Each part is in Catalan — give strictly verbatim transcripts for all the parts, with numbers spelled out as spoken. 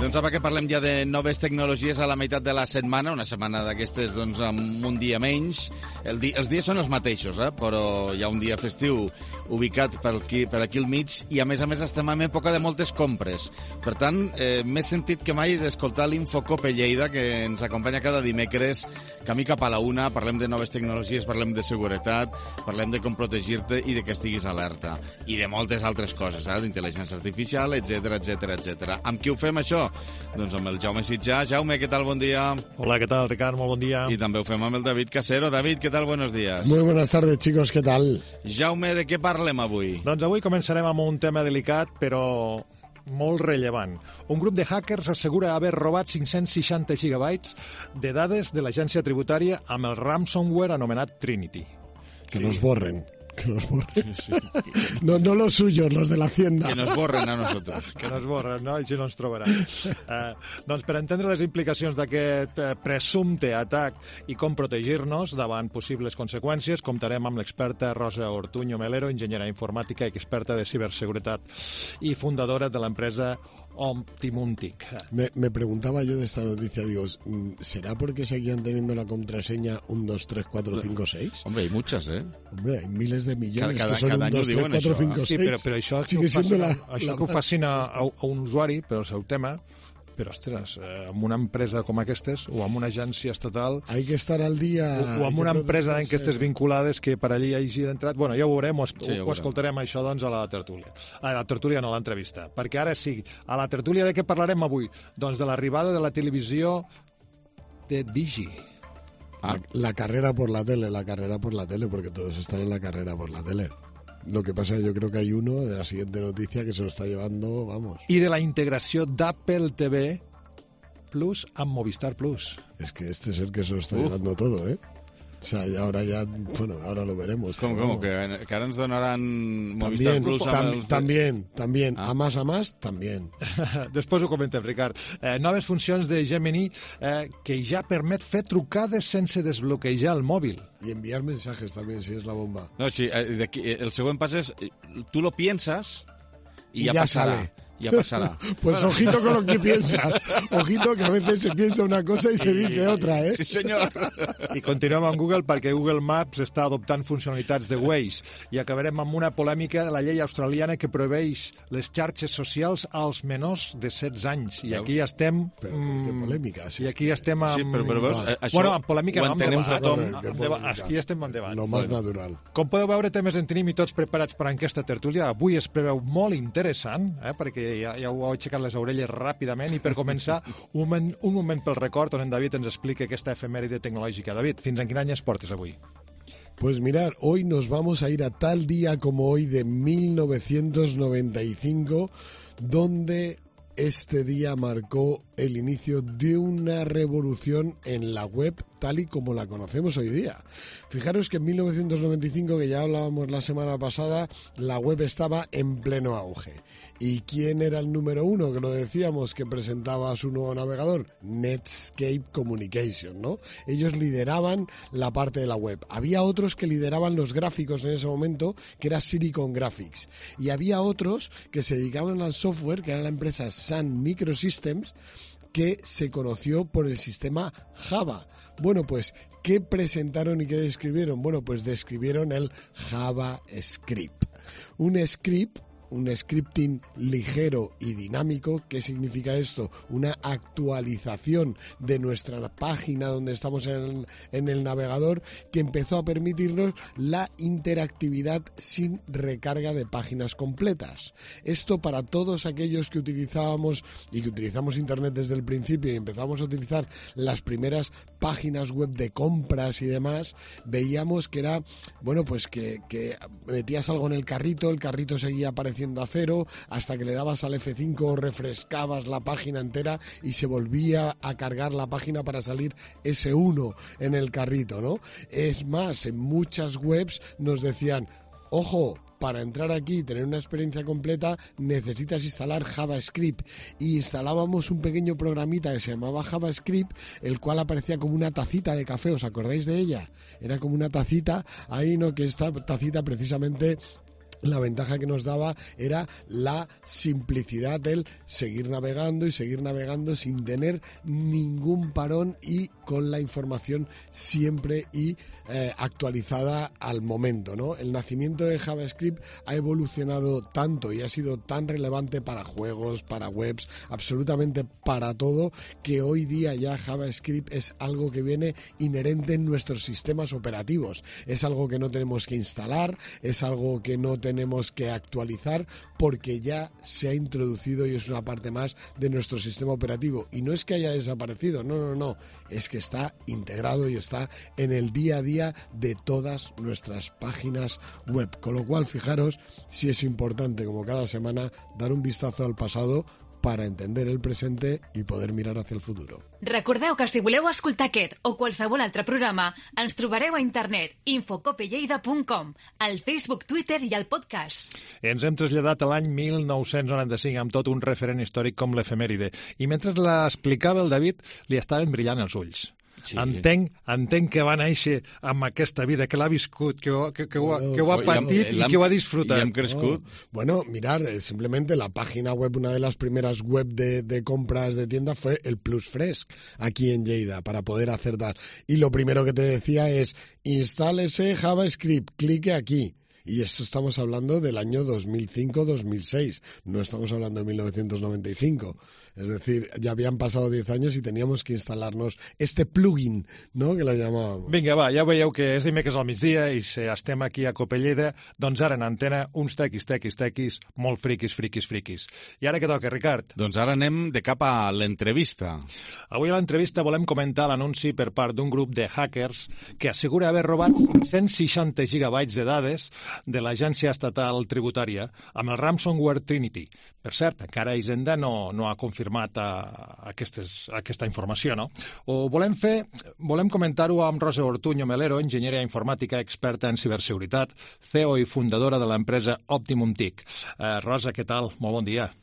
Doncs apa que parlem ja de noves tecnologies a la meitat de la setmana, una setmana d'aquestes doncs, amb un dia menys. El di els dies són els mateixos, eh? Però hi ha un dia festiu ubicat per aquí, per aquí al mig i a més a més estem en època de moltes compres. Per tant, eh, més sentit que mai d'escoltar l'Infocope Lleida, que ens acompanya cada dimecres, camí cap a la una, parlem de noves tecnologies, parlem de seguretat, parlem de com protegir-te i de que estiguis alerta. I de moltes altres coses, eh? D'intel·ligència artificial, etcètera, etcètera, etcètera. Amb qui ho fem, això? Doncs amb el Jaume Sitjà. Jaume, què tal? Bon dia. Hola, ¿qué tal, Ricard? Molt bon dia. I també ho fem amb el David Casero. David, què tal? Buenos días. Muy buenas tardes, chicos, ¿qué tal? Jaume, de què parlem avui? Doncs avui començarem amb un tema delicat, però molt rellevant. Un grup de hackers assegura haver robat cinc-cents seixanta gigabytes de dades de l'agència tributària amb el ransomware anomenat Trinity. Que nos borren. Que nos borren. Sí, sí. No, no los suyos, los de la Hacienda. Que nos borren a nosotros. Que nos borren, no? Així no ens trobarà. Eh, doncs per entendre les implicacions d'aquest eh, presumpte atac i com protegir-nos davant possibles conseqüències, comptarem amb l'experta Rosa Ortuño Melero, enginyera informàtica i experta de ciberseguretat i fundadora de l'empresa Optimuntic. Me, me preguntaba yo de esta noticia, digo, ¿será porque seguían teniendo la contraseña uno, dos, tres, cuatro, cinco, seis? Hombre, hay muchas, ¿eh? Hombre, hay miles de millones cada, que son cada uno, dos, tres, cuatro, cinco, seis. Sí, però, però això, Sigue que ho, siendo facin, la, això la... que ho facin a, a, a un usuari, però el seu tema, però, ostres, eh, amb una empresa com aquestes, o amb una agència estatal... Hay que estar al día... O, o amb una empresa en aquestes vinculades que per allí hagi d'entrat... Bueno, ja ho veurem, ho, sí, ja ho, ho escoltarem això, doncs, a la tertúlia. A la tertúlia, no, a l'entrevista. Perquè ara sí, a la tertúlia de què parlarem avui? Doncs de l'arribada de la televisió de Digi. Ah. La, la carrera por la tele, la carrera por la tele, porque todos están en la carrera por la tele. Lo que pasa es que yo creo que hay uno de la siguiente noticia que se lo está llevando, vamos. I de la integració d'Apple T V Plus amb Movistar Plus. Es que este es el que se lo está uh. llevando todo, ¿eh? O sea, y ahora ya, bueno, ahora lo veremos. ¿Cómo, cómo? ¿Que, que ahora nos donarán Movistar también, Plus? Tam, els... También, también. Ah. A más a más, también. Després ho comentem, Ricard. Eh, noves funcions de Gemini eh, que ja permet fer trucades sense desbloquejar el mòbil. Y enviar mensajes también, si es la bomba. No, sí, eh, de aquí, el següent pas és, tú lo piensas y, y ya, ya pasará. sale. Ya pasará. Pues bueno. Ojito con lo que piensas. Ojito que a veces se piensa una cosa y se dice otra, ¿eh? Sí, senyor. I continuem amb Google perquè Google Maps està adoptant funcionalitats de Waze i acabarem amb una polèmica de la llei australiana que prohibeix les xarxes socials als menors de setze anys. I aquí estem... Però, que polèmica, sí. I aquí estem amb... Sí, però, però veus, eh, això bueno, amb polèmica no, amb debat. Tothom. Amb debat. Aquí estem amb debat. Lo más bueno. natural. Com podeu veure, temes en tenim i tots preparats per a aquesta tertúlia. Avui es preveu molt interessant, eh, perquè ja, ja ho heu aixecat les orelles ràpidament i per començar un moment, un moment pel record on en David ens explica aquesta efemèride tecnològica. David, fins en quin any es portes avui? Pues mirar, hoy nos vamos a ir a tal día como hoy de mil novecientos noventa y cinco, donde este día marcó el inicio de una revolución en la web tal y como la conocemos hoy día. Fijaros que en mil novecientos noventa y cinco, que ya hablábamos la semana pasada, la web estaba en pleno auge. ¿Y quién era el número uno? Que lo decíamos, que presentaba su nuevo navegador, Netscape Communication, ¿no? Ellos lideraban la parte de la web. Había otros que lideraban los gráficos en ese momento, que era Silicon Graphics. Y había otros que se dedicaban al software, que era la empresa Sun Microsystems, que se conoció por el sistema Java. Bueno, pues, ¿qué presentaron y qué describieron? Bueno, pues describieron el JavaScript. Un script un scripting ligero y dinámico. ¿Qué significa esto? Una actualización de nuestra página donde estamos en el, en el navegador, que empezó a permitirnos la interactividad sin recarga de páginas completas. Esto para todos aquellos que utilizábamos y que utilizamos Internet desde el principio y empezamos a utilizar las primeras páginas web de compras y demás, veíamos que era, bueno, pues que, que metías algo en el carrito, el carrito seguía apareciendo a cero, hasta que le dabas al F cinco, refrescabas la página entera y se volvía a cargar la página para salir ese uno en el carrito, ¿no? Es más, en muchas webs nos decían, ojo, para entrar aquí y tener una experiencia completa necesitas instalar JavaScript. Y instalábamos un pequeño programita que se llamaba JavaScript, el cual aparecía como una tacita de café. ¿Os acordáis de ella? Era como una tacita, ahí no, que esta tacita precisamente la ventaja que nos daba era la simplicidad del seguir navegando y seguir navegando sin tener ningún parón y con la información siempre y eh, actualizada al momento, ¿no? El nacimiento de JavaScript ha evolucionado tanto y ha sido tan relevante para juegos, para webs, absolutamente para todo, que hoy día ya JavaScript es algo que viene inherente en nuestros sistemas operativos. Es algo que no tenemos que instalar, es algo que no tenemos que actualizar porque ya se ha introducido y es una parte más de nuestro sistema operativo. Y no es que haya desaparecido, no, no, no, es que está integrado y está en el día a día de todas nuestras páginas web. Con lo cual, fijaros si es importante, como cada semana, dar un vistazo al pasado para entender el presente i poder mirar hacia el futuro. Recordeu que si voleu escoltar aquest o qualsevol altre programa, ens trobareu a internet infocopelleida punt com, al Facebook, Twitter i al podcast. Ens hem traslladat a l'any mil nou-cents noranta-cinc amb tot un referent històric com l'efemèride. I mentre l'explicava el David, li estaven brillant els ulls. Sí. Entenc, entenc que va néixer amb aquesta vida, que l'ha viscut, que ho, que, que ho, ha, que ho ha patit i que ho ha disfrutat. I hem crescut. Oh. Bueno, mirar, simplemente la página web, una de las primeras web de, de compras de tienda fue el Plus Fresc, aquí en Lleida, para poder hacer tal. Y lo primero que te decía es, instálese JavaScript, clique aquí. Y esto estamos hablando del año dos mil cinco dos mil seis, no estamos hablando de mil novecientos noventa y cinco. Es decir, ya habían pasado diez años y teníamos que instalarnos este plugin, ¿no?, que la llamábamos. Vinga, va, ja veieu que és dimecres al migdia i si estem aquí a Copelleda, doncs ara en antena uns tequis, tequis, tequis, molt friquis, friquis, friquis. I ara què toca, Ricard? Doncs ara anem de cap a l'entrevista. Avui a l'entrevista volem comentar l'anunci per part d'un grup de hackers que assegura haver robat cinc-cents seixanta gigabytes de dades de l'Agència Estatal Tributària amb el ransomware Trinity. Per cert, encara Hisenda no, no ha confirmat a, a aquestes, a aquesta informació, no? O volem fer, volem comentar-ho amb Rosa Ortuño Melero, enginyera informàtica experta en ciberseguretat, C E O i fundadora de l'empresa Optimum T I C. Eh, Rosa, què tal? Molt bon dia.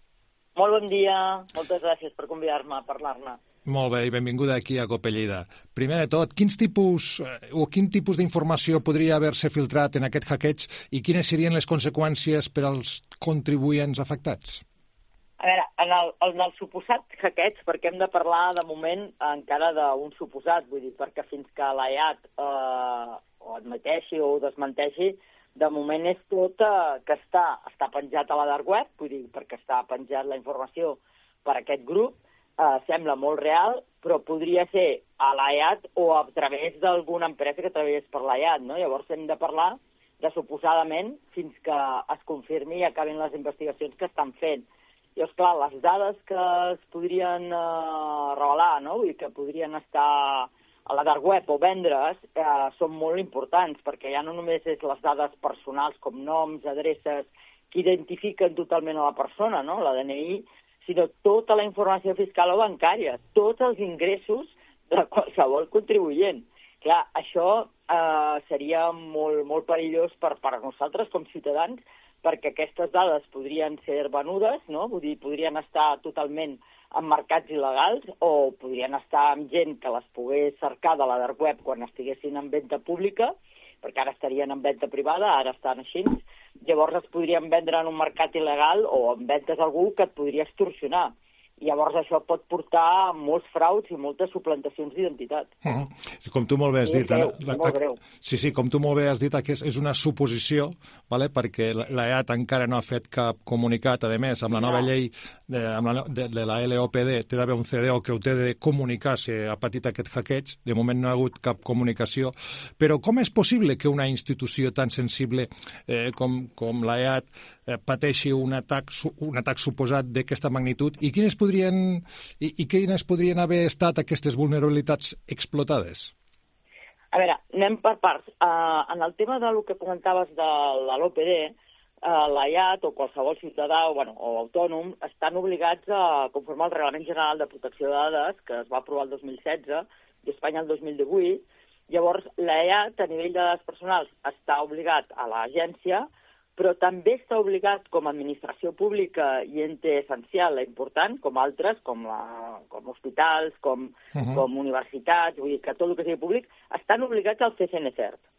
Molt bon dia. Moltes gràcies per convidar-me a parlar-ne. Molt bé, i benvinguda aquí a Copelleda. Primer de tot, quins tipus o quin tipus d'informació podria haver-se filtrat en aquest hackeig i quines serien les conseqüències per als contribuents afectats? A veure, en el, en el suposat hackeig, perquè hem de parlar de moment encara d'un suposat, vull dir, perquè fins que l'A I A T eh, o admeteixi o desmenteixi, de moment és tot eh, que està, està penjat a la dark web, vull dir, perquè està penjat la informació per aquest grup. Uh, sembla molt real, però podria ser a l'A I A T o a través d'alguna empresa que treballés per l'A I A T, no? Llavors hem de parlar de suposadament fins que es confirmi i acabin les investigacions que estan fent. Llavors, clar, les dades que es podrien uh, revelar, no? Vull dir que podrien estar a la dark web o vendre's, uh, són molt importants, perquè ja no només és les dades personals com noms, adreces, que identifiquen totalment a la persona, no? La D N I, sinó tota la informació fiscal o bancària, tots els ingressos de qualsevol contribuent. Clar, això eh, seria molt, molt perillós per, per nosaltres com ciutadans, perquè aquestes dades podrien ser venudes, no? Vull dir, podrien estar totalment en mercats il·legals o podrien estar amb gent que les pogués cercar de la dark web quan estiguessin en venda pública, perquè ara estarien en venda privada, ara estan així. Llavors es podrien vendre en un mercat il·legal o en ventes a algú que et podria extorsionar. I llavors això pot portar a molts frauds i moltes suplantacions d'identitat. Uh -huh. Com tu molt bé has dit... Greu, la, molt greu. Sí, sí, com tu molt bé has dit, és, és una suposició, vale? Perquè l'A I A T encara no ha fet cap comunicat. A més, amb la nova no. llei de, amb la, de, de la L O P D té d'haver un C D O que ho té de comunicar si ha patit aquest hackeig. De moment no ha hagut cap comunicació. Però com és possible que una institució tan sensible eh, com, com l'A I A T eh, pateixi un atac, un atac suposat d'aquesta magnitud i quines podrien I, i quines podrien haver estat aquestes vulnerabilitats explotades? A veure, anem per parts. Uh, en el tema del que comentaves de, de l'O P D, uh, l'A I A T o qualsevol ciutadà o, bueno, o autònom estan obligats a conformar el Reglament General de Protecció de Dades, que es va aprovar el dos mil setze i Espanya el dos mil divuit. Llavors, l'A I A T, a nivell de dades personals, està obligat a l'agència, però també està obligat com a administració pública i ente essencial, important, com altres, com, la, com hospitals, com, uh-huh. com universitats, vull dir que tot el que sigui públic, estan obligats al C C N CERT.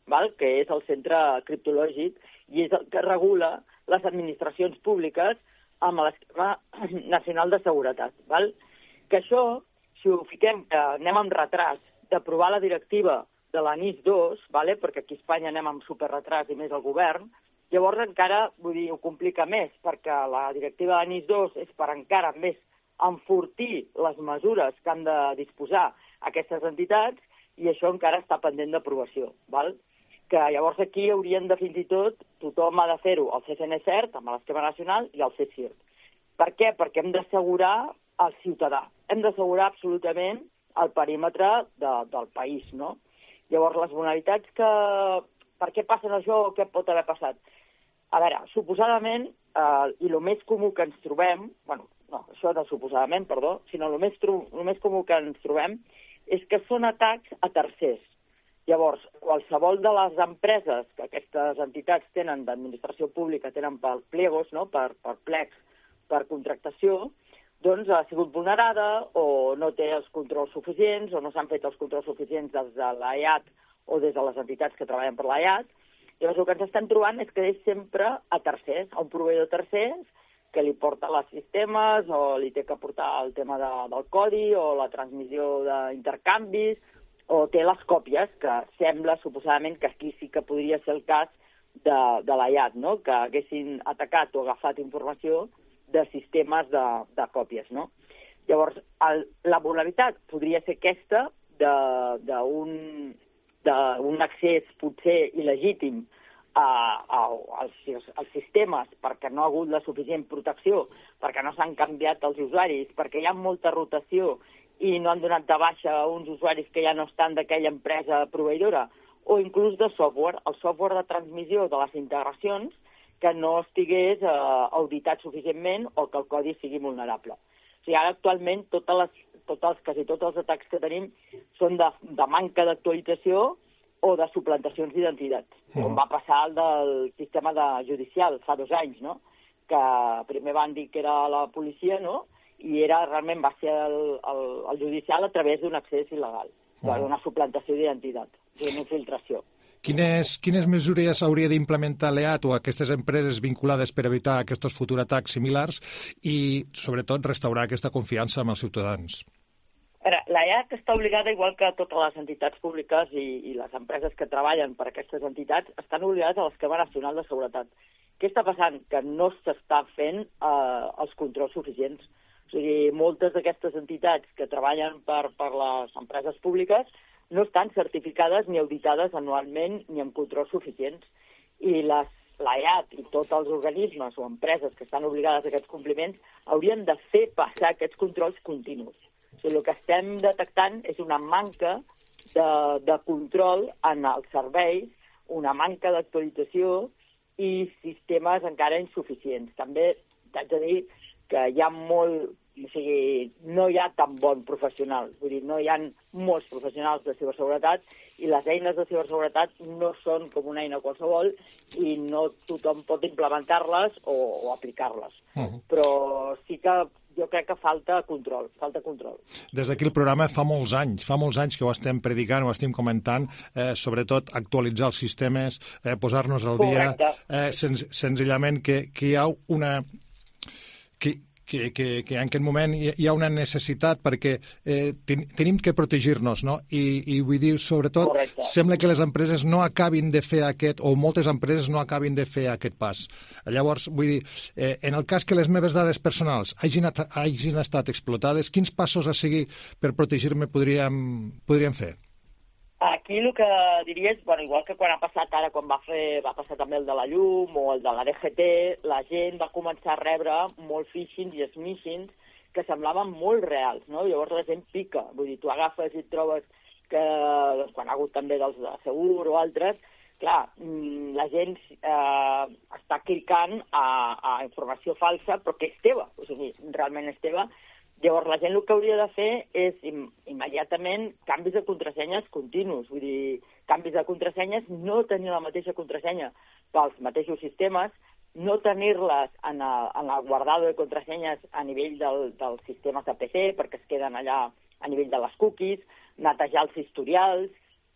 val? Que és el centre criptològic i és el que regula les administracions públiques amb l'esquema nacional de seguretat. Val? Que això, si ho fiquem, que anem amb retras d'aprovar la directiva de la NIS dos, vale? Perquè aquí a Espanya anem amb superretras i més el govern, llavors encara, vull dir, ho complica més, perquè la directiva de la NIS dos és per encara més enfortir les mesures que han de disposar aquestes entitats i això encara està pendent d'aprovació, val? Que llavors aquí haurien de, fins i tot, tothom ha de fer-ho, el C C N CERT, amb l'esquema nacional, i el C S I R T. Per què? Perquè hem d'assegurar el ciutadà, hem d'assegurar absolutament el perímetre de, del país, no? Llavors, les vulnerabilitats que... Per què passen això o què pot haver passat? A veure, suposadament, eh, i el més comú que ens trobem, bueno, no, això no suposadament, perdó, sinó el més, tro... el més comú que ens trobem és que són atacs a tercers. Llavors, qualsevol de les empreses que aquestes entitats tenen d'administració pública, tenen per plegos, no? per, per plecs, per contractació, doncs ha sigut vulnerada o no té els controls suficients o no s'han fet els controls suficients des de l'A I A T o des de les entitats que treballen per l'A I A T. Llavors, el que ens estem trobant és que és sempre a tercers, a un proveïdor tercers que li porta els sistemes o li té que portar el tema de, del codi o la transmissió d'intercanvis o té les còpies, que sembla suposadament que aquí sí que podria ser el cas de, de l'A I A T, no? Que haguessin atacat o agafat informació de sistemes de, de còpies, no? Llavors, el, la vulnerabilitat podria ser aquesta d'un d'un accés potser il·legítim a, a, als, als sistemes perquè no ha hagut la suficient protecció, perquè no s'han canviat els usuaris, perquè hi ha molta rotació i no han donat de baixa uns usuaris que ja no estan d'aquella empresa proveïdora, o inclús de software, el software de transmissió de les integracions que no estigués eh, auditat suficientment o que el codi sigui vulnerable. O sigui, ara actualment totes les, tots els, quasi tots els atacs que tenim són de, de manca d'actualització o de suplantacions d'identitats, mm. com va passar el del sistema de judicial fa dos anys, no? Que primer van dir que era la policia, no? I era, realment va ser el, el, el judicial a través d'un accés il·legal, mm. d'una suplantació d'identitat, d'una infiltració. Quines, quines mesures hauria d'implementar l'E A T o aquestes empreses vinculades per evitar aquests futurs atacs similars i, sobretot, restaurar aquesta confiança amb els ciutadans? La E A T està obligada, igual que totes les entitats públiques i, i les empreses que treballen per aquestes entitats, estan obligades a l'esquema nacional de seguretat. Què està passant? Que no s'està fent eh, els controls suficients. O sigui, moltes d'aquestes entitats que treballen per, per les empreses públiques no estan certificades ni auditades anualment ni amb controls suficients. I les, la E A T i tots els organismes o empreses que estan obligades a aquests compliments haurien de fer passar aquests controls continus. O sigui, el que estem detectant és una manca de, de control en els serveis, una manca d'actualització i sistemes encara insuficients. També t'haig de dir que hi ha molt... O sigui, no hi ha tan bon professional. Vull dir, no hi ha molts professionals de ciberseguretat i les eines de ciberseguretat no són com una eina qualsevol i no tothom pot implementar-les o, o aplicar-les. Uh-huh. Però sí que jo crec que falta control, falta control. Des d'aquí el programa fa molts anys, fa molts anys que ho estem predicant, ho estem comentant, eh, sobretot actualitzar els sistemes, eh, posar-nos al dia, eh, senz senzillament que, que hi ha una... Que, Que, que, que en aquest moment hi ha una necessitat perquè eh, ten, tenim que protegir-nos, no? I, i vull dir, sobretot, Correcte. Sembla que les empreses no acabin de fer aquest, o moltes empreses no acabin de fer aquest pas. Llavors, vull dir, eh, en el cas que les meves dades personals hagin, hagin estat explotades, quins passos a seguir per protegir-me podríem, podríem fer? Aquí el que diria és, bueno, igual que quan ha passat ara, quan va fer, va passar també el de la llum o el de la D G T, la gent va començar a rebre molt phishings i smishings que semblaven molt reals, no? Llavors la gent pica, vull dir, tu agafes i et trobes que, doncs, quan ha hagut també dels de Segur o altres, clar, la gent eh, està clicant a, a informació falsa, però que és teva, o sigui, realment és teva. Llavors, la gent el que hauria de fer és im immediatament canvis de contrasenyes continus. Vull dir, canvis de contrasenyes, no tenir la mateixa contrasenya pels mateixos sistemes, no tenir-les en, en el guardado de contrasenyes a nivell del, dels sistemes de P C, perquè es queden allà a nivell de les cookies, netejar els historials,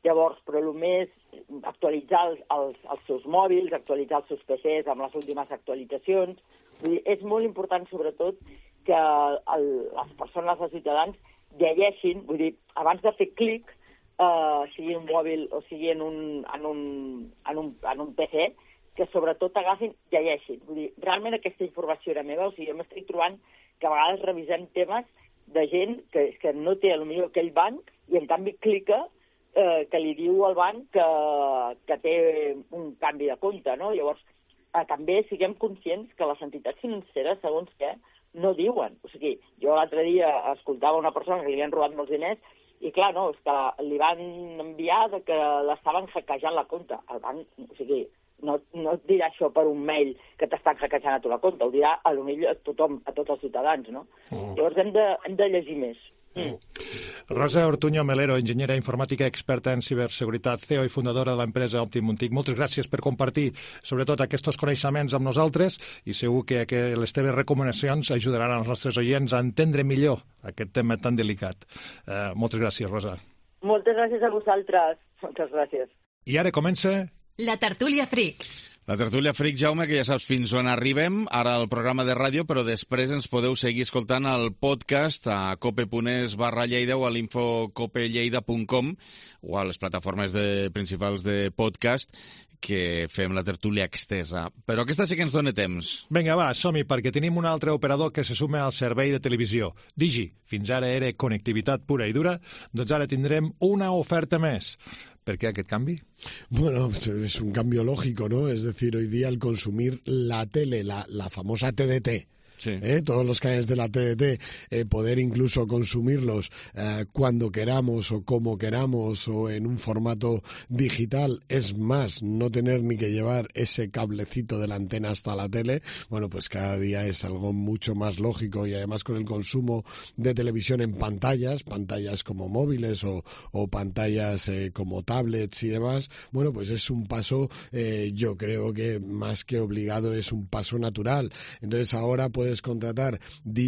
Llavors, però el més actualitzar els, els, els seus mòbils, actualitzar els seus P Cs amb les últimes actualitzacions. Vull dir, és molt important, sobretot, que el, les persones, els ciutadans, llegeixin, vull dir, abans de fer clic, eh, sigui un mòbil o sigui en un, en un, en un, en un P C, que sobretot agafin, llegeixin. Vull dir, realment aquesta informació era meva, o sigui, jo m'estic trobant que a vegades revisem temes de gent que, que no té potser aquell banc i en canvi clica eh, que li diu al banc que, que té un canvi de compte, no? Llavors, eh, també siguem conscients que les entitats financeres, segons què, no diuen. O sigui, jo l'altre dia escoltava una persona que li havien robat molts diners i, clar, no, és que li van enviar de que l'estaven hackejant la compte. El banc, o sigui, no, no et dirà això per un mail que t'estan hackejant a tu la compte, ho dirà a lo millor a tothom, a tots els ciutadans, no? Mm. Llavors hem de, hem de llegir més. Mm. Rosa Ortuño Melero, enginyera informàtica experta en ciberseguretat, C E O i fundadora de l'empresa Optimum T I C. Moltes gràcies per compartir, sobretot, aquests coneixements amb nosaltres i segur que, que les teves recomanacions ajudaran als nostres oients a entendre millor aquest tema tan delicat. Uh, moltes gràcies, Rosa. Moltes gràcies a vosaltres. Moltes gràcies. I ara comença... La tertúlia Freak. La tertúlia Freak, Jaume, que ja saps fins on arribem, ara al programa de ràdio, però després ens podeu seguir escoltant el podcast a cope.es barra Lleida o a l'info copelleida punt com o a les plataformes de, principals de podcast que fem la tertúlia extesa. Però aquesta sí que ens dona temps. Vinga, va, som-hi, perquè tenim un altre operador que se suma al servei de televisió. Digi, fins ara era connectivitat pura i dura, doncs ara tindrem una oferta més. ¿Por qué aquest canvi? Bueno, es un cambio lógico, ¿no? Es decir, hoy día al consumir la tele, la, la famosa T D T, sí. ¿eh? Todos los canales de la T D T, eh, poder incluso consumirlos eh, cuando queramos o como queramos o en un formato digital, es más, no tener ni que llevar ese cablecito de la antena hasta la tele, bueno, pues cada día es algo mucho más lógico y además con el consumo de televisión en pantallas, pantallas como móviles o, o pantallas eh, como tablets y demás, bueno, pues es un paso, eh, yo creo que más que obligado es un paso natural. Entonces ahora pues puedes contratar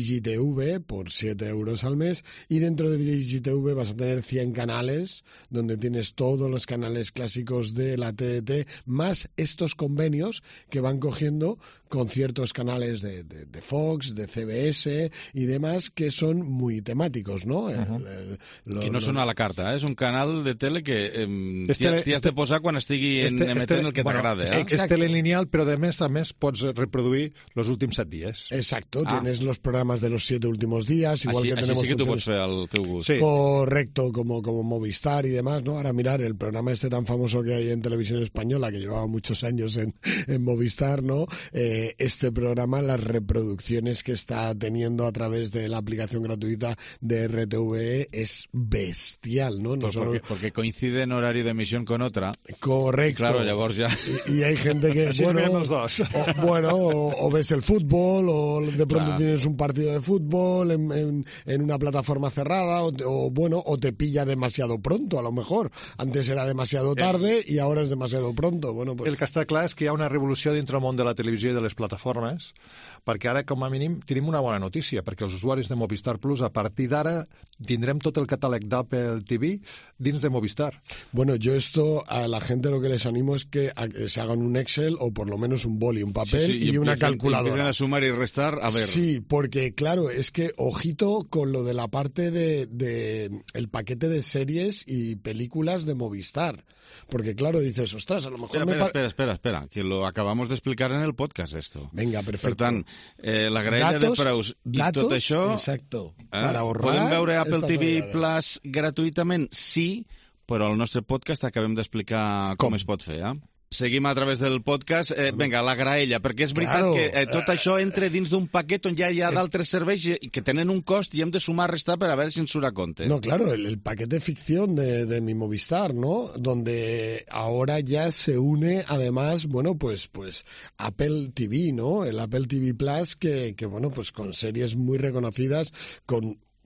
DigiTV por siete euros al mes y dentro de DigiTV vas a tener cien canales donde tienes todos los canales clásicos de la T D T más estos convenios que van cogiendo con ciertos canales de, de, de Fox, de C B S y demás que son muy temáticos, ¿no? Uh-huh. el, el, lo, que no són a la carta, eh? És un canal de tele que eh, este, t'hi has de posar quan estigui en, este, emetent este, el que bueno, t'agrada. Eh? És telelineal, però de més a més pots reproduir els últims set dies. Exacto, ah. tienes los programas de los siete últimos días, igual así, que tenemos... Así sí que tú puedes fer al teu gust. Sí. Correcto, como, como Movistar y demás, ¿no? Ahora mirar el programa este tan famoso que hay en Televisión Española, que llevaba muchos años en, en Movistar, ¿no? Eh, este programa, las reproducciones que está teniendo a través de la aplicación gratuita de R T V E es bestial, ¿no? no pues solo... porque, porque coincide en horario de emisión con otra. Correcto. Claro, llavors ya... Y, y hay gente que, bueno, los dos. O, bueno, o, o ves el fútbol, o de pronto claro. tienes un partido de fútbol en, en, en una plataforma cerrada, o, o bueno, o te pilla demasiado pronto, a lo mejor. Antes era demasiado tarde i ara és demasiado pronto. Bueno, pues... El que està clar és que hi ha una revolució dintre el món de la televisió i de les plataformes, perquè ara, com a mínim, tenim una bona notícia, perquè els usuaris de Movistar Plus, a partir d'ara, tindrem tot el catàleg d'Apple T V dins de Movistar. Bueno, yo esto, a la gente lo que les animo es que se hagan un Excel o por lo menos un boli, un papel sí, sí, y, y una empiecen, calculadora. Empiezan a sumar y restar, a ver. Sí, porque claro, es que ojito con lo de la parte de, de el paquete de series y películas de Movistar. Porque claro, dices, ostras, a lo mejor... Espera, me espera, espera, espera, espera, que lo acabamos de explicar en el podcast, esto. Venga, perfecto. Per tant, eh, la graella de preus i datos, tot això... Exacto. Eh, para ahorrar... Podem veure Apple T V Plus gratuïtament? Sí, però al nostre podcast acabem d'explicar com, com es pot fer, eh? Seguim a través del podcast. Eh, vinga, la graella, perquè és veritat claro. que eh, tot això entra dins d'un paquet on ja hi ha d'altres serveis que tenen un cost i hem de sumar restar per a veure si ens surt a compte. No, claro, el, el paquete ficción de, de mi Movistar, ¿no? Donde ahora ya se une, además, bueno, pues, pues Apple T V, ¿no? El Apple T V Plus que, que bueno, pues con series muy reconocidas, con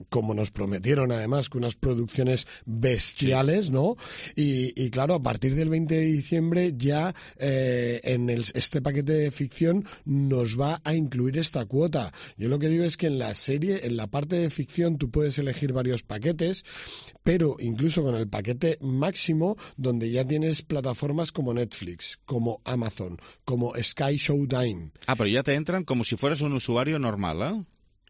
como nos prometieron además, con unas producciones bestiales, sí. ¿no? Y, y claro, a partir del veinte de diciembre ya eh, en el, este paquete de ficción nos va a incluir esta cuota. Yo lo que digo es que en la serie, en la parte de ficción, tú puedes elegir varios paquetes, pero incluso con el paquete máximo, donde ya tienes plataformas como Netflix, como Amazon, como Sky Showtime. Ah, pero ya te entran como si fueras un usuario normal, ¿eh?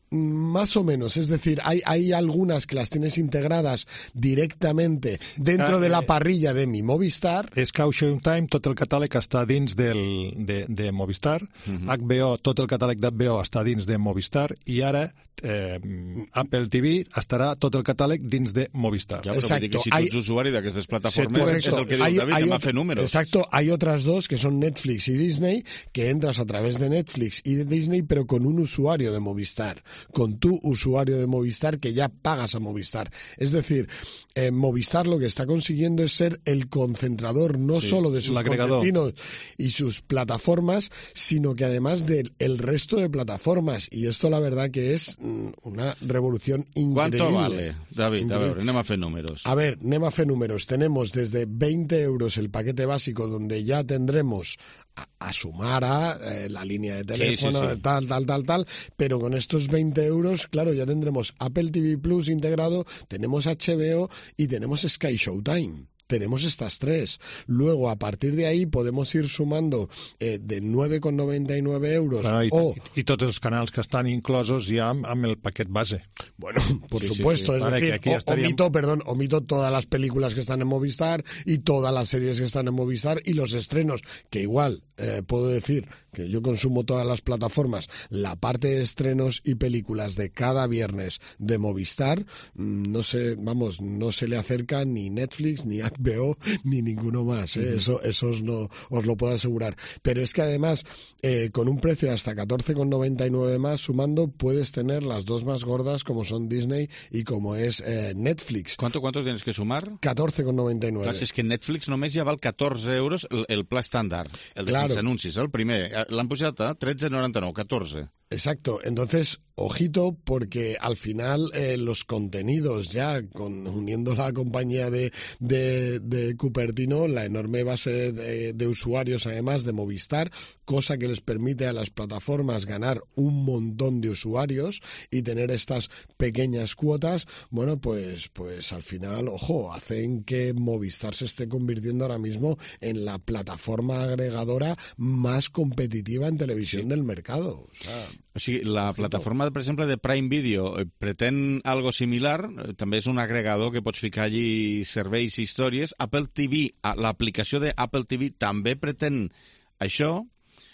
Más o menos, es decir, hay, hay algunas que las tienes integradas directamente dentro de la parrilla de mi Movistar. Sky Showtime, tot el catàleg està dins del, de, de Movistar, uh-huh. H B O, tot el catàleg d'H B O està dins de Movistar, i ara eh, Apple T V estarà tot el catàleg dins de Movistar. Ja, però vull dir que si tu ets usuari d'aquestes plataformes, sí, és el que diu hay, David, hay que ot- m'ha fet números. Exacto, hay otras dos que son Netflix y Disney, que entras a través de Netflix y de Disney, pero con un usuario de Movistar. Con tu usuario de Movistar que ya pagas a Movistar. Es decir, eh, Movistar lo que está consiguiendo es ser el concentrador no sí, solo de sus contenidos y sus plataformas, sino que además del el resto de plataformas. Y esto la verdad que es mm, una revolución increíble. ¿Cuánto vale, David? Increíble. A ver, anem a fer números. A ver, anem a fer números. Tenemos desde veinte euros el paquete básico, donde ya tendremos a, a sumar a eh, la línea de teléfono, sí, sí, sí. tal, tal, tal, tal, pero con estos veinte euros, claro, ya tendremos Apple T V Plus integrado, tenemos H B O y tenemos Sky Showtime. Tenemos estas tres. Luego, a partir de ahí, podemos ir sumando eh, de nueve con noventa y nueve euros. Claro, i, o... I tots els canals que estan inclosos ja amb, amb el paquet base. Bueno, por sí, supuesto. Sí, sí. Es vale, decir, aquí estaríem... omito, perdón, omito todas las películas que están en Movistar y todas las series que están en Movistar y los estrenos, que igual eh, puedo decir que yo consumo todas las plataformas. La parte de estrenos y películas de cada viernes de Movistar, no sé, vamos, no se le acerca ni Netflix, ni H B O, ni ninguno más, ¿eh? Uh-huh. Eso, eso os, no, os lo puedo asegurar. Pero es que además, eh, con un precio de hasta catorce con noventa y nueve más, sumando, puedes tener las dos más gordas como son Disney y como es eh, Netflix. ¿Cuánto, ¿Cuánto tienes que sumar? catorze con noventa y nueve. Clar, és que Netflix només ja val catorze euros el, el pla estàndard, el de claro. sense anuncis, el primer. L'han pujat a tretze coma noranta-nou, catorze. Exacto, entonces, ojito, porque al final eh, los contenidos ya, con, uniendo la compañía de, de, de Cupertino, la enorme base de, de usuarios además de Movistar, cosa que les permite a las plataformas ganar un montón de usuarios y tener estas pequeñas cuotas, bueno, pues, pues al final, ojo, hacen que Movistar se esté convirtiendo ahora mismo en la plataforma agregadora más competitiva en televisión sí. del mercado. O sea, O sigui, la plataforma, per exemple, de Prime Video pretén algo similar, també és un agregador que pots ficar allí serveis i històries. Apple T V, l'aplicació de Apple T V també pretén això,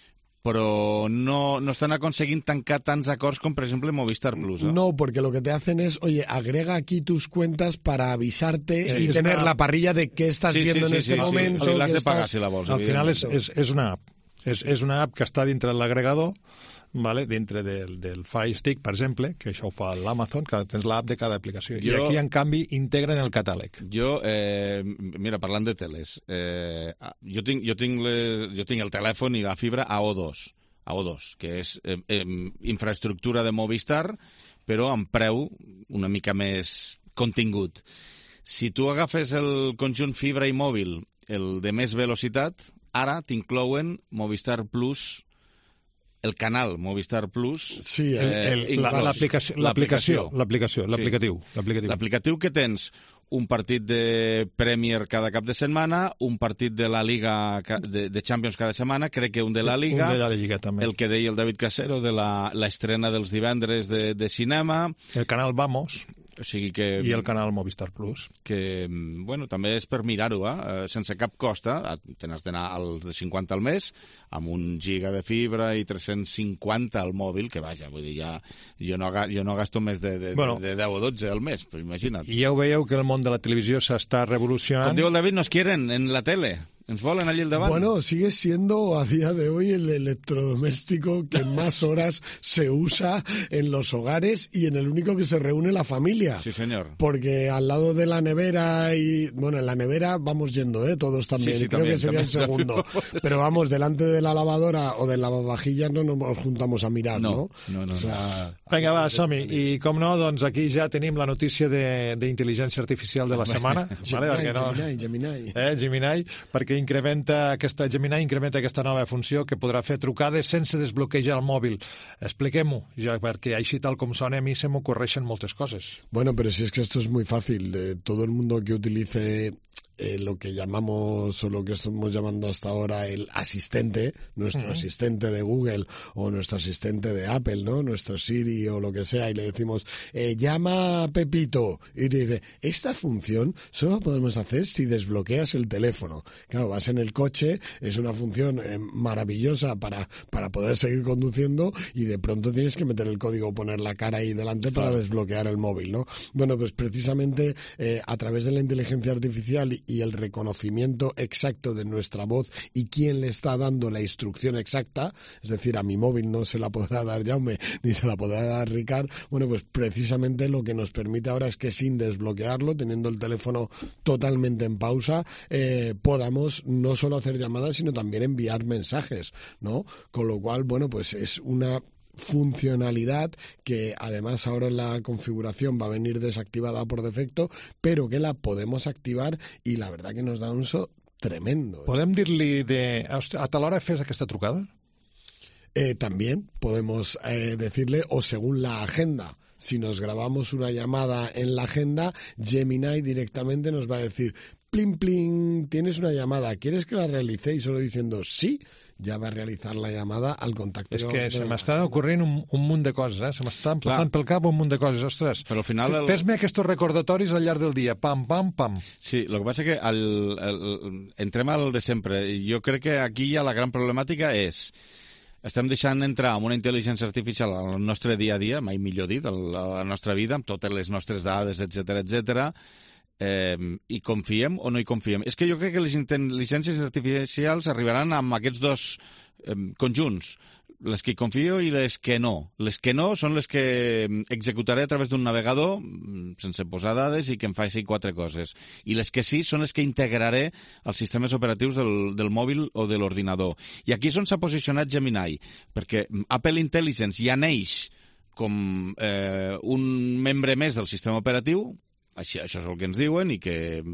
però no, no están aconseguint tancar tants acords com, per exemple, Movistar Plus. ¿eh? No, porque lo que te hacen es, oye, agrega aquí tus cuentas para avisarte sí, y tener una... la parrilla de qué estás sí, viendo sí, en sí, este sí, momento. Sí, sí. L'has de pagar estás... si la vols. Al final és, és, és una app. És, és una app que està dintre de l'agregador, vale? Dintre del, del Fire Stick, per exemple, que això ho fa l'Amazon, que tens l'app de cada aplicació. Jo, I aquí, en canvi, integren el catàleg. Jo, eh, mira, parlant de teles, eh, jo, tinc, jo, tinc les, jo tinc el telèfon i la fibra a O dos, a O dos, que és eh, eh, infraestructura de Movistar, però amb preu una mica més contingut. Si tu agafes el conjunt fibra i mòbil, el de més velocitat, ara t'inclouen Movistar Plus, el canal Movistar Plus. Sí, el, el, eh, l'aplicació, l'aplicació, l'aplicació, l'aplicatiu, sí. l'aplicatiu. L'aplicatiu que tens un partit de Premier cada cap de setmana, un partit de la Liga de, de Champions cada setmana, crec que un de la Liga, un de la Lliga també. El que deia el David Casero de la, la estrena dels divendres de, de cinema. El canal Vamos. O sigui que, I el canal Movistar Plus. Que, bueno, també és per mirar-ho, eh? Sense cap costa. Te n'has d'anar als de cinquanta al mes, amb un giga de fibra i tres-cents cinquanta al mòbil, que vaja, vull dir, ja, jo, no, jo no gasto més de, de, bueno, de deu o dotze al mes, però imagina't. I ja ho veieu que el món de la televisió s'està revolucionant. Com diu el David, nos quieren en la tele. Ens volen allí al davant. Bueno, sigue siendo a día de hoy el electrodoméstico que más horas se usa en los hogares y en el único que se reúne la familia. Sí, señor. Porque al lado de la nevera y... Bueno, en la nevera vamos yendo, ¿eh? Todos también. Sí, sí, Creo también, que sería también, el segundo. también. Pero vamos, delante de la lavadora o del lavavajillas no nos juntamos a mirar, ¿no? No, no, no. O sea, Vinga, va, som-hi. I, com no, doncs aquí ja tenim la notícia d'intel·ligència artificial de la setmana. Gemini, vale, no... Gemini, Gemini. Eh, Gemini, perquè incrementa aquesta, Gemini incrementa aquesta nova funció que podrà fer trucades sense desbloquejar el mòbil. Expliquem-ho, ja, perquè així tal com sona a mi se m'ocorreixen moltes coses. Bueno, pero si es que esto es muy fácil. Eh, todo el mundo que utilice eh, lo que llamamos o lo que estamos llamando hasta ahora el asistente, nuestro uh-huh. asistente de Google o nuestro asistente de Apple, ¿no? Nuestro Siri o lo que sea, y le decimos, eh, llama a Pepito, y te dice, esta función solo la podemos hacer si desbloqueas el teléfono. Claro, vas en el coche, es una función eh, maravillosa para, para poder seguir conduciendo y de pronto tienes que meter el código, poner la cara ahí delante para claro. desbloquear el móvil, ¿no? Bueno, pues precisamente eh, a través de la inteligencia artificial y y el reconocimiento exacto de nuestra voz y quién le está dando la instrucción exacta, es decir, a mi móvil no se la podrá dar Jaume ni se la podrá dar Ricard, bueno, pues precisamente lo que nos permite ahora es que sin desbloquearlo, teniendo el teléfono totalmente en pausa, eh, podamos no solo hacer llamadas, sino también enviar mensajes, ¿no? Con lo cual, bueno, pues es una funcionalidad que además ahora en la configuración va a venir desactivada por defecto, pero que la podemos activar y la verdad que nos da un uso tremendo. Podem dir-li de... A tal hora fes aquesta trucada? Eh, también podemos eh, decirle, o según la agenda, si nos grabamos una llamada en la agenda, Gemini directamente nos va a decir, plin, plin, tienes una llamada, ¿quieres que la realice? Y solo diciendo sí, ja va realitzar la llamada al contacte. És que se m'estan ocorrent un, un munt de coses, eh? Se m'estan passant pel cap un munt de coses, ostres. Però al final... El... Fes-me aquests recordatoris al llarg del dia, pam, pam, pam. Sí, el que passa que el, el, entrem al de sempre. Jo crec que aquí ja la gran problemàtica és estem deixant entrar amb una intel·ligència artificial al nostre dia a dia, mai millor dit, a la nostra vida, amb totes les nostres dades, etcètera, etcètera, Eh, i confiem o no hi confiem. És que jo crec que les intel·ligències artificials arribaran amb aquests dos eh, conjunts, les que hi confio i les que no. Les que no són les que executaré a través d'un navegador sense posar dades i que em faci quatre coses. I les que sí són les que integraré als sistemes operatius del, del mòbil o de l'ordinador. I aquí és on s'ha posicionat Gemini, perquè Apple Intelligence ja neix com eh, un membre més del sistema operatiu. Això, això és el que ens diuen i que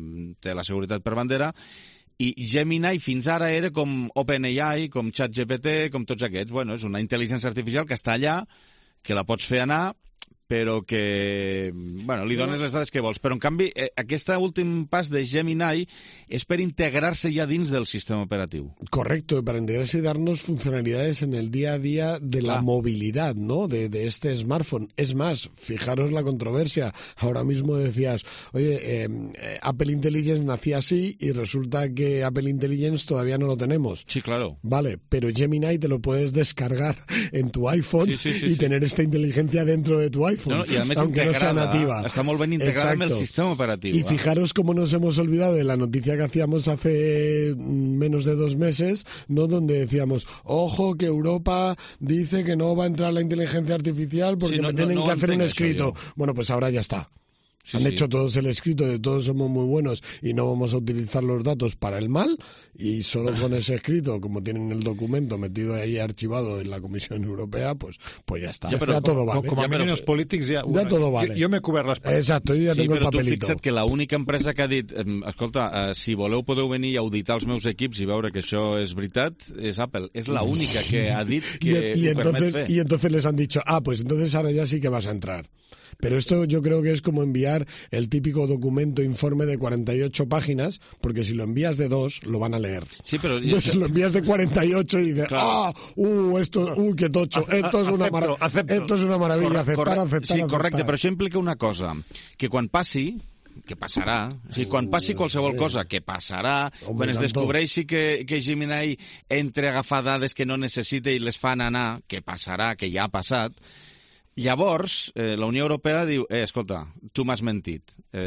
té la seguretat per bandera. I Gemini fins ara era com OpenAI, com ChatGPT, com tots aquests. Bueno, és una intel·ligència artificial que està allà, que la pots fer anar, però que, bueno, li dones les dades que vols. Però, en canvi, eh, aquest últim pas de Gemini és per integrar-se ja dins del sistema operatiu. Correcto, para integrarse y darnos funcionalidades en el día a día de la ah. movilidad, ¿no? De, de este smartphone. Es más, fijaros la controversia. Ahora mismo decías, oye, eh, Apple Intelligence nacía así y resulta que Apple Intelligence todavía no lo tenemos. Sí, claro. Vale, pero Gemini te lo puedes descargar en tu iPhone sí, sí, sí, y sí. tener esta inteligencia dentro de tu iPhone. No, no, y además aunque no sea nativa. Està molt ben integrada amb el sistema operatiu. Y eh? fijaros cómo nos hemos olvidado de la noticia que hacíamos hace menos de dos meses, ¿no? Donde decíamos, ojo, que Europa dice que no va a entrar la inteligencia artificial porque sí, no, me tienen no, no que hacer un escrito. Bueno, pues ahora ya está. Sí, Han sí. hecho todos el escrito de todos somos muy buenos y no vamos a utilizar los datos para el mal y solo con ese escrito, como tienen el documento metido ahí archivado en la Comisión Europea, pues pues ya está. Ja, però, ja todo vale. Com a mínim els polítics ja... Ja todo vale. Jo, jo m'he cobert les parts. Exacto, jo ja sí, tengo el papelito. Sí, però tu fixa't que l'única empresa que ha dit eh, escolta, eh, si voleu podeu venir a auditar els meus equips i veure que això és veritat, és Apple. És l'única que ha dit que y, y ho entonces, permet fer. Y entonces les han dicho, ah, pues entonces ahora ya sí que vas a entrar. Pero esto yo creo que es como enviar el típico documento informe de cuarenta y ocho páginas, porque si lo envías de dos, lo van a leer. Sí, pero... Entonces lo envías de cuarenta y ocho y dices, claro. ah, uh, esto, uh, qué tocho, esto es una, mar esto es una maravilla, Corre aceptar, corre aceptar, Sí, correcte, aceptar. però això implica una cosa, que quan passi, que passarà, o sigui, quan passi qualsevol sí. cosa, que passarà, Home, quan es descobreixi que, que Gemini entre a agafar dades que no necessita i les fan anar, que passarà, que ja ha passat, Llavors, eh, la Unió Europea diu, eh, escolta, tu m'has mentit.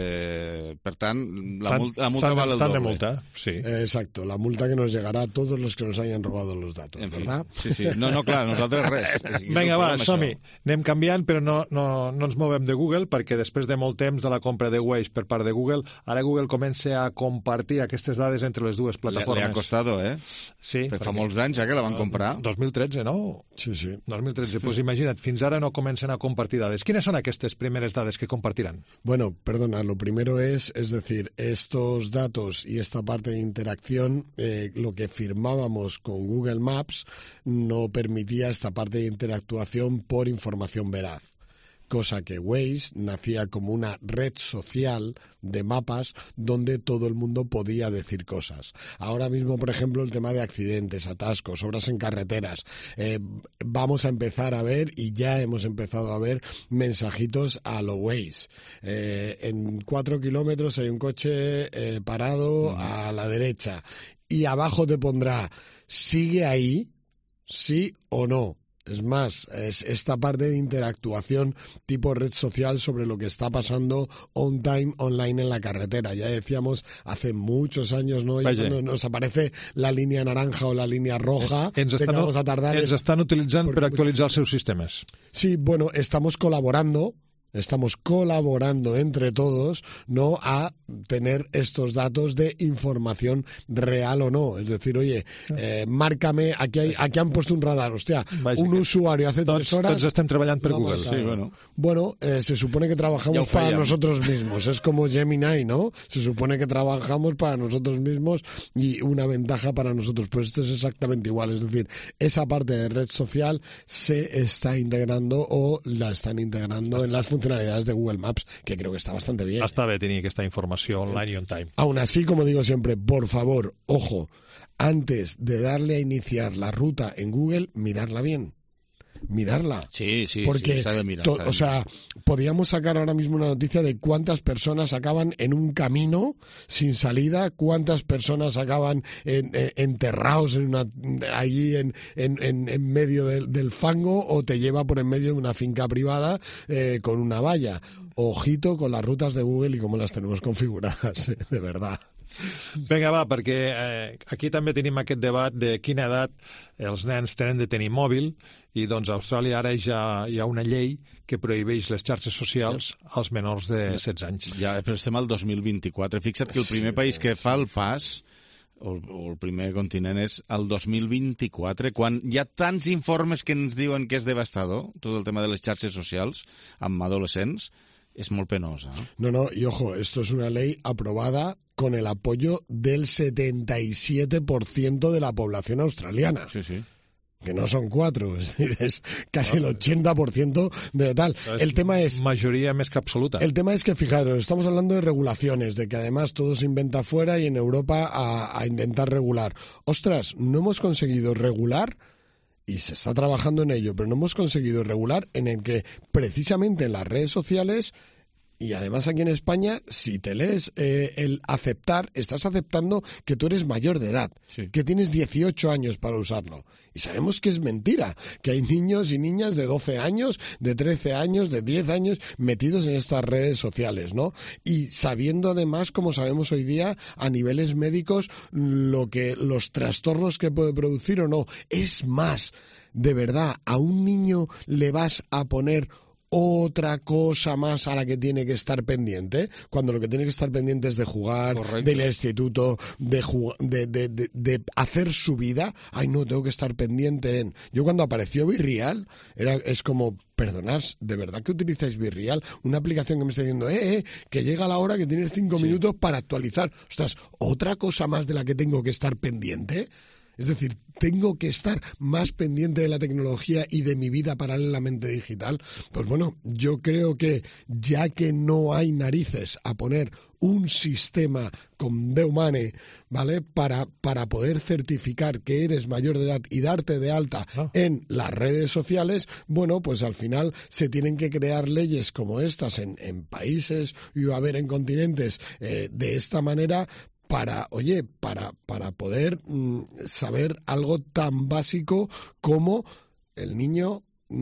Eh, per tant, la, Tan- multa, la multa tan- vale el tan de doble. multa, sí. Eh, exacto, la multa que nos llegará a todos los que nos hayan robado los datos, En fi, ¿verdad? sí, sí. No, no, clar, nosaltres res. És que és Vinga, el va, problema, som-hi. això. Anem canviant, però no, no, no ens movem de Google, perquè després de molt temps de la compra de Waze per part de Google, ara Google comença a compartir aquestes dades entre les dues Le, plataformes. le ha costado, eh? Sí, Fa perquè- molts anys ja que la van comprar. dos mil tretze, no? Sí, sí. dos mil tretze. Pues imagina't, fins ara no comencen a compartir dades. Quines són aquestes primeres dades que compartiran? Bueno, perdona, lo primero es, es decir, estos datos y esta parte de interacción, eh, lo que firmábamos con Google Maps no permitía esta parte de interactuación por información veraz. Cosa que Waze nacía como una red social de mapas donde todo el mundo podía decir cosas. Ahora mismo, por ejemplo, el tema de accidentes, atascos, obras en carreteras. Eh, vamos a empezar a ver, y ya hemos empezado a ver, mensajitos a lo Waze. Eh, en cuatro kilómetros hay un coche eh, parado uh-huh. a la derecha. Y abajo te pondrá, ¿sigue ahí? ¿Sí o no? Es más, es esta parte de interactuación tipo red social sobre lo que está pasando on time, online en la carretera. Ya decíamos hace muchos años, ¿no? Y cuando nos aparece la línea naranja o la línea roja, ens estan, vamos a tardar... Ens estan utilitzant per actualitzar els seus sistemes. Sí, bueno, estamos colaborando... Estamos colaborando entre todos, ¿no?, a tener estos datos de información real o no. Es decir, oye, eh, márcame, aquí, hay, aquí han puesto un radar, hostia, Vaja, un usuario hace tots, tres horas... Tots estem treballant per Google. Sí, bueno. Bueno, eh, se supone que trabajamos para nosotros mismos. Es como Gemini, ¿no? Se supone que trabajamos para nosotros mismos y una ventaja para nosotros. Pues esto es exactamente igual. Es decir, esa parte de red social se está integrando o la están integrando en las funcionalidades de Google Maps, que creo que está bastante bien. Està bé tenir aquesta informació online y on time. Aún así, como digo siempre, por favor, ojo, antes de darle a iniciar la ruta en Google, mirarla bien. Mirarla. Sí, sí, porque sí, sabe mirar. to- sabe o sea, mirar. podríamos sacar ahora mismo una noticia de cuántas personas acaban en un camino sin salida, cuántas personas acaban en, en, enterrados en una, allí en, en, en, en medio del, del fango, o te lleva por en medio de una finca privada eh, con una valla. Ojito con las rutas de Google y cómo las tenemos configuradas, eh, de verdad. Vinga, va, perquè eh, aquí també tenim aquest debat de quina edat els nens tenen de tenir mòbil, i doncs a Austràlia ara ja hi ha una llei que prohibeix les xarxes socials als menors de setze anys. Ja, però estem al dos mil vint-i-quatre. Fixa't que el primer sí, país que fa el pas, o, o el primer continent, és el dos mil vint-i-quatre, quan hi ha tants informes que ens diuen que és devastador, tot el tema de les xarxes socials, amb adolescents, es molt penosa. ¿eh? No, no, y ojo, esto es una ley aprobada con el apoyo del setenta y siete por ciento de la población australiana. Sí, sí. Que no son cuatro, es decir, es casi el ochenta por ciento de tal. El tema es... Majoria més que absoluta. El tema es que, fijaros, estamos hablando de regulaciones, de que además todo se inventa fuera y en Europa a, a intentar regular. Ostras, no hemos conseguido regular, y se está trabajando en ello, pero no hemos conseguido regular en el que precisamente en las redes sociales, y además aquí en España, si te lees eh, el aceptar, estás aceptando que tú eres mayor de edad, sí. que tienes dieciocho años para usarlo. Y sabemos que es mentira, que hay niños y niñas de doce años, de trece años, de diez años metidos en estas redes sociales, ¿no? Y sabiendo además, como sabemos hoy día, a niveles médicos, lo que los trastornos que puede producir o no. Es más, de verdad, a un niño le vas a poner otra cosa más a la que tiene que estar pendiente, cuando lo que tiene que estar pendiente es de jugar, Correcto. del instituto, de, de, de, de, de hacer su vida. Ay, no, tengo que estar pendiente en... Yo cuando apareció Virreal, era, es como, perdonad, ¿de verdad que utilizáis Virreal? Una aplicación que me está diciendo, eh, eh, que llega la hora que tienes cinco sí. minutos para actualizar. Ostras, ¿otra cosa más de la que tengo que estar pendiente? Es decir, tengo que estar más pendiente de la tecnología y de mi vida paralelamente digital. Pues bueno, yo creo que ya que no hay narices a poner un sistema con Déu mane, ¿vale? Para, para poder certificar que eres mayor de edad y darte de alta oh. en las redes sociales, bueno, pues al final se tienen que crear leyes como estas en, en países y a ver en continentes eh, de esta manera, para, oye, para, para poder mm, saber algo tan básico como el niño mm,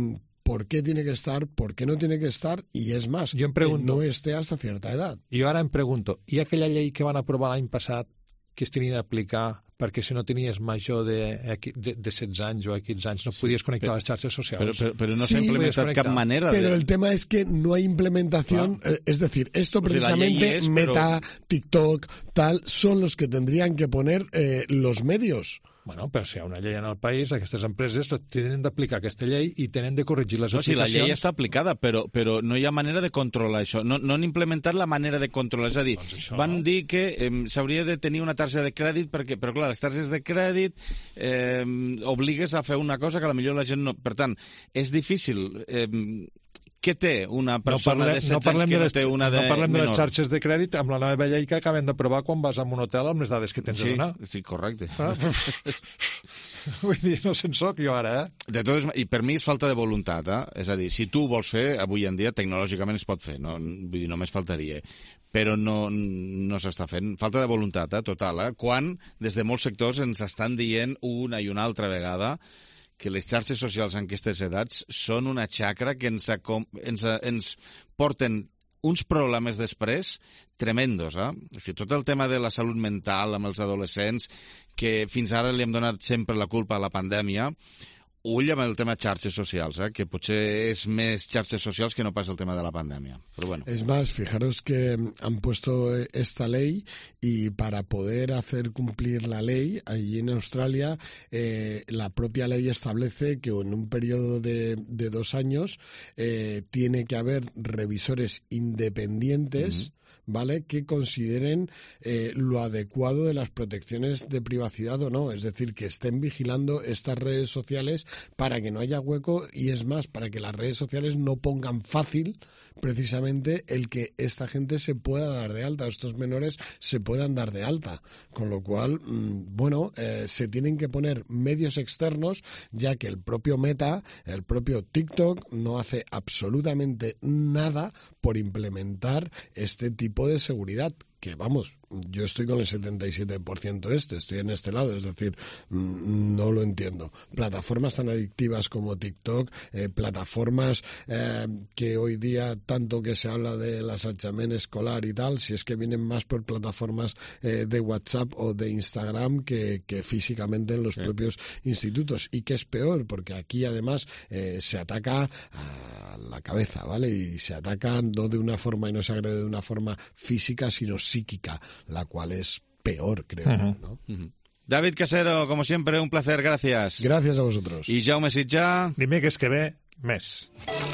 por qué tiene que estar, por qué no tiene que estar, y es más, Yo em pregunto, que no esté hasta cierta edad. Jo ara em pregunto, i aquella llei que van aprovar l'any passat que es tenia d'aplicar perquè si no tenies major de, de, de setze anys o quinze anys no podies connectar a les xarxes socials? Pero, pero, pero no Sí, se ha implementat cap manera de... Pero el tema es que no hay implementación, eh, es decir, esto Pues precisamente, la ley es, Meta, pero... TikTok, tal, son los que tendrían que poner eh, los medios. Bueno, però si hi ha una llei en el país, aquestes empreses tenen d'aplicar aquesta llei i tenen de corregir les No, si la aplicacions. llei està aplicada, però, però no hi ha manera de controlar això. No, no han implementat la manera de controlar. És a dir, Doncs això van no. dir que eh, s'hauria de tenir una targeta de crèdit, perquè, però clar, les targetes de crèdit eh, obligues a fer una cosa que a la millor la gent no... Per tant, és difícil... Eh, què té una persona no parlem, de setze no parlem anys que de no les, té una de no parlem menor? de les xarxes de crèdit amb la nova llei que acabem d'aprovar quan vas a un hotel amb les dades que tens Sí, de donar. sí, correcte. Ah? Vull dir, no se'n soc jo ara, eh? De totes, I per mi és falta de voluntat, eh? És a dir, si tu ho vols fer, avui en dia tecnològicament es pot fer, no? Vull dir, només faltaria. Però no, no s'està fent. Falta de voluntat, eh? Total, eh? Quan des de molts sectors ens estan dient una i una altra vegada que les xarxes socials en aquestes edats són una xacra que ens, ens, ens porten uns problemes després tremendos, eh? O sigui, tot el tema de la salut mental amb els adolescents, que fins ara li hem donat sempre la culpa a la pandèmia, ull amb el tema xarxes socials, eh? Que potser és més xarxes socials que no pas el tema de la pandèmia. Pero bueno. Es más, fijaros que han puesto esta ley y para poder hacer cumplir la ley, allí en Australia, eh, la propia ley establece que en un periodo de, de dos años eh, tiene que haber revisores independientes, uh-huh. ¿vale?, que consideren eh, lo adecuado de las protecciones de privacidad o no, es decir, que estén vigilando estas redes sociales para que no haya hueco y es más, para que las redes sociales no pongan fácil precisamente el que esta gente se pueda dar de alta, estos menores se puedan dar de alta, con lo cual, bueno, eh, se tienen que poner medios externos, ya que el propio Meta, el propio TikTok no hace absolutamente nada por implementar este tipo de seguridad, que vamos, yo estoy con el setenta y siete por ciento este, estoy en este lado, es decir, no lo entiendo. Plataformas tan adictivas como TikTok, eh, plataformas eh, que hoy día tanto que se habla de las examen escolar y tal, si es que vienen más por plataformas eh, de WhatsApp o de Instagram que, que físicamente en los sí. propios institutos. Y que es peor, porque aquí además eh, se ataca a la cabeza, ¿vale? Y se ataca no de una forma y no se agrede de una forma física, sino psíquica, la cual es peor, creo, uh-huh. ¿no? Uh-huh. David Casero, como siempre, un placer, gracias. Gracias a vosotros. Y Jaume Sitjà... Dimecres que ve, més.